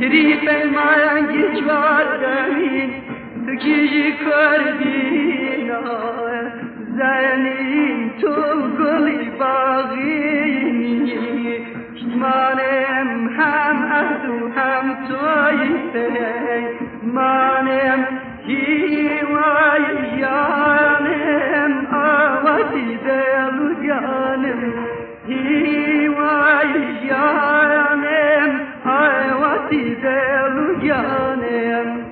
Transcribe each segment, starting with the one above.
تریپه مانگی جوادمین تو کیجی کردینا زنی تو گلی باغینی مانم هم اهدو هم تویته مانم هیوای جانم آواتی دلو جانم هیوای جانم آواتی دلو جانم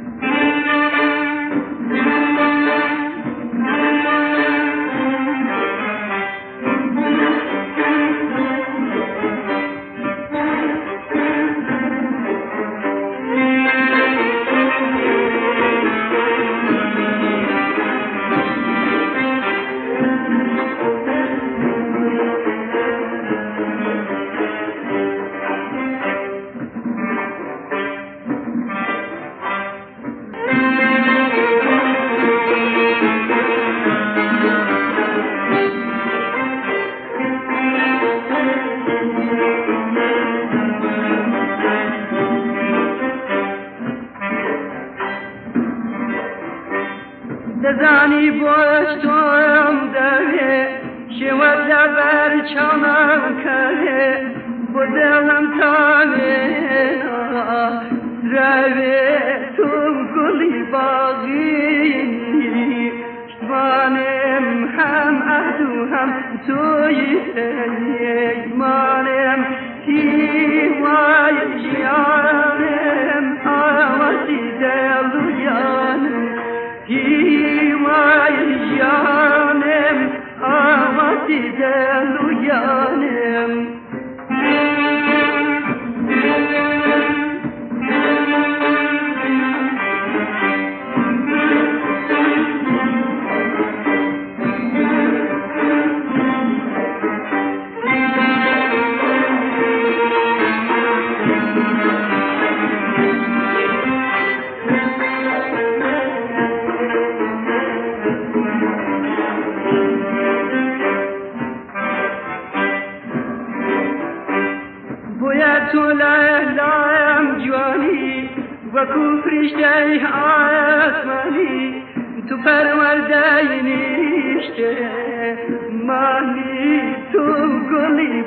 دزانی باشتم داره شود زبر چمم کنه بودم تانه روی تو گلی باغینی مانم هم اهدو هم توی مانم هیوای جانم آواتی دلو جانم هیوای جانم آواتی دلو جانم تو لعلم جوانی و کفرشته آسمانی تو پرورده نیشته مانی تو گلی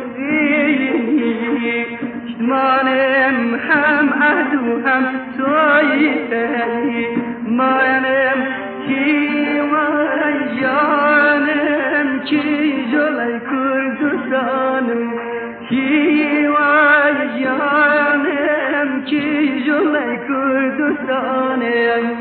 باغینی مانم هم اهدو هم تویی مانم کیوان جانم کی جلای کردستانم هیوای جانم کی جلای کردستانم